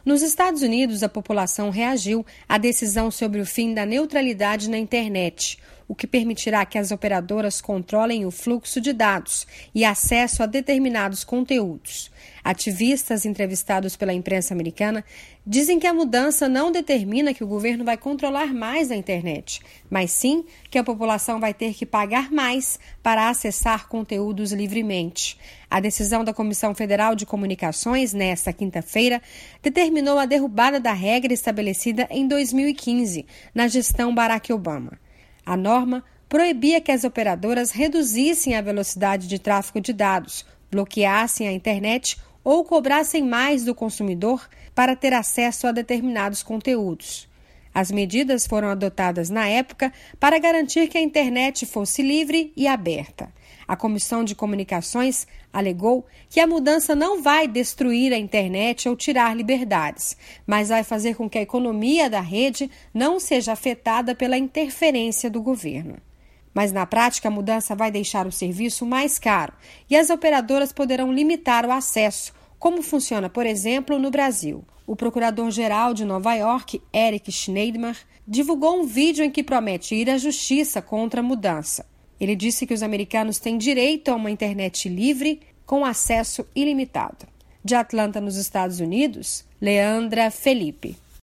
Nos Estados Unidos, a população reagiu à decisão sobre o fim da neutralidade na internet, o que permitirá que as operadoras controlem o fluxo de dados e acesso a determinados conteúdos. Ativistas entrevistados pela imprensa americana dizem que a mudança não determina que o governo vai controlar mais a internet, mas sim que a população vai ter que pagar mais para acessar conteúdos livremente. A decisão da Comissão Federal de Comunicações, nesta quinta-feira, determinou a derrubada da regra estabelecida em 2015, na gestão Barack Obama. A norma proibia que as operadoras reduzissem a velocidade de tráfego de dados, bloqueassem a internet ou cobrassem mais do consumidor para ter acesso a determinados conteúdos. As medidas foram adotadas na época para garantir que a internet fosse livre e aberta. A Comissão de Comunicações alegou que a mudança não vai destruir a internet ou tirar liberdades, mas vai fazer com que a economia da rede não seja afetada pela interferência do governo. Mas, na prática, a mudança vai deixar o serviço mais caro e as operadoras poderão limitar o acesso, como funciona, por exemplo, no Brasil. O procurador-geral de Nova York, Eric Schneidmar, divulgou um vídeo em que promete ir à justiça contra a mudança. Ele disse que os americanos têm direito a uma internet livre com acesso ilimitado. De Atlanta, nos Estados Unidos, Leandra Felipe.